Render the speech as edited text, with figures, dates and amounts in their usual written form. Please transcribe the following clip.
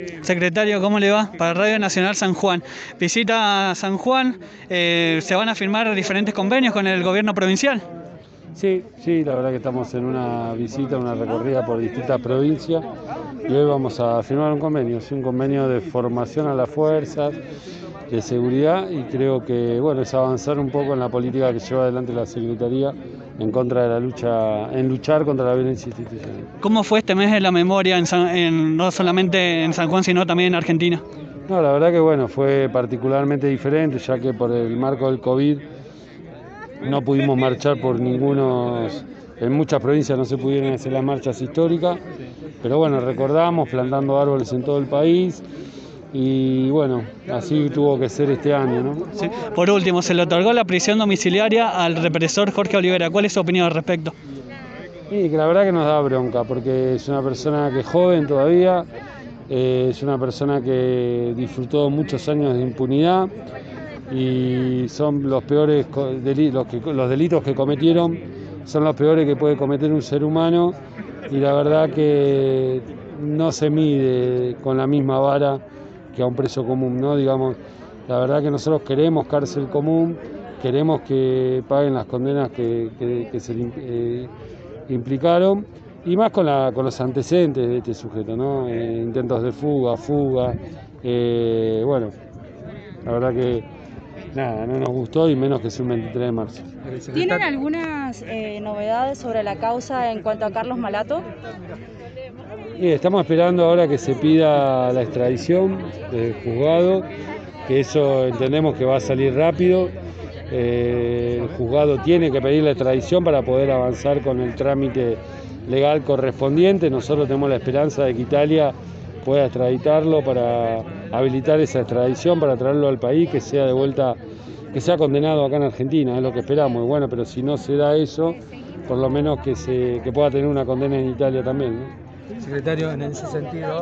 Secretario, ¿cómo le va? Para Radio Nacional San Juan. Visita a San Juan, se van a firmar diferentes convenios con el gobierno provincial. Sí, la verdad que estamos en una visita, una recorrida por distintas provincias y hoy vamos a firmar un convenio, sí, un convenio de formación a las fuerzas, de seguridad, y creo que bueno, es avanzar un poco en la política que lleva adelante la Secretaría en contra de la luchar contra la violencia institucional. ¿Cómo fue este mes de la memoria no solamente en San Juan, sino también en Argentina? No, la verdad que bueno, fue particularmente diferente, ya que por el marco del COVID no pudimos marchar en muchas provincias no se pudieron hacer las marchas históricas, pero bueno, recordamos plantando árboles en todo el país y bueno, así tuvo que ser este año, ¿no? Sí. Por último, se le otorgó la prisión domiciliaria al represor Jorge Olivera. ¿Cuál es su opinión al respecto? Y que la verdad que nos da bronca, porque es una persona que es joven todavía, es una persona que disfrutó muchos años de impunidad y son los peores los delitos que cometieron, son los peores que puede cometer un ser humano, y la verdad que no se mide con la misma vara que a un preso común, ¿no? Digamos, la verdad que nosotros queremos cárcel común, queremos que paguen las condenas que se implicaron, y más con los antecedentes de este sujeto, ¿no? Intentos de fuga, bueno, la verdad que nada, no nos gustó, y menos que sea un 23 de marzo. ¿Tienen algunas novedades sobre la causa en cuanto a Carlos Malato? Y estamos esperando ahora que se pida la extradición del juzgado, que eso entendemos que va a salir rápido. El juzgado tiene que pedir la extradición para poder avanzar con el trámite legal correspondiente. Nosotros tenemos la esperanza de que Italia pueda extraditarlo para habilitar esa extradición, para traerlo al país, que sea de vuelta, que sea condenado acá en Argentina, es lo que esperamos. Y bueno, pero si no se da eso, por lo menos que pueda tener una condena en Italia también, ¿no? Secretario, en ese sentido,